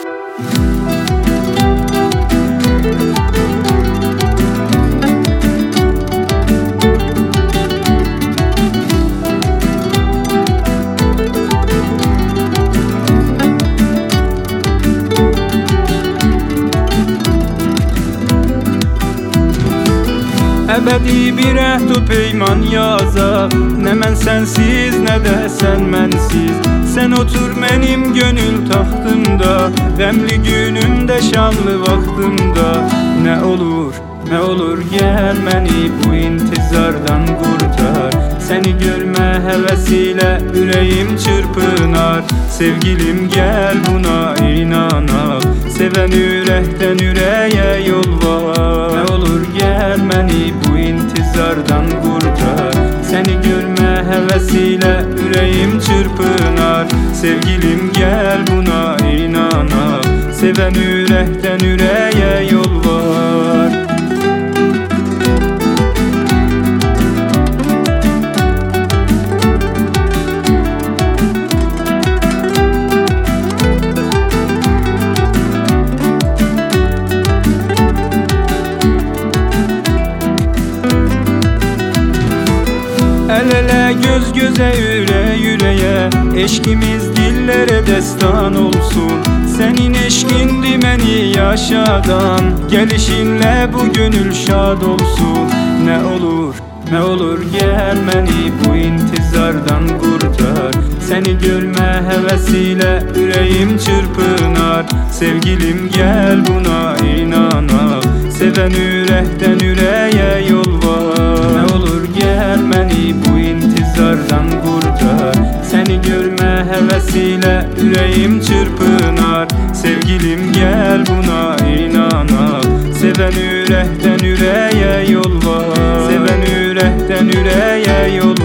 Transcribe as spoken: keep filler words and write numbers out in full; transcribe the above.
Ebedi bir ehd peyman yaza, ne men sensiz ne de sen mensiz. Sen otur benim gönül tahtımda, demli günümde şanlı vaktımda. Ne olur ne olur gel beni bu intizardan kurtar. Seni görme hevesiyle yüreğim çırpınar. Sevgilim gel buna inanak, seven yürekten yüreğe yol var. Ne olur gel beni bu intizardan kurtar. Seni görme hevesiyle yüreğim çırpınar. Sevgilim gel buna inanak, seven yürekten yüreğe yol var. El ele göz göze yüre yüreğe, eşkimiz dillere destan olsun. Senin eşkindi beni yaşadan, gelişinle bu gönül şad olsun. Ne olur ne olur gel beni bu intizardan kurtar. Seni görme hevesiyle yüreğim çırpınar. Sevgilim gel buna inanak, seven yürekten yüreğe yol var. Ne olur gel beni bu intizardan kurtar. Seni görme hevesiyle yüreğim çırpınar. Sevgilim gel buna inanak, seven yürekten yüreğe yol var. Seven yürekten yüreğe yol var.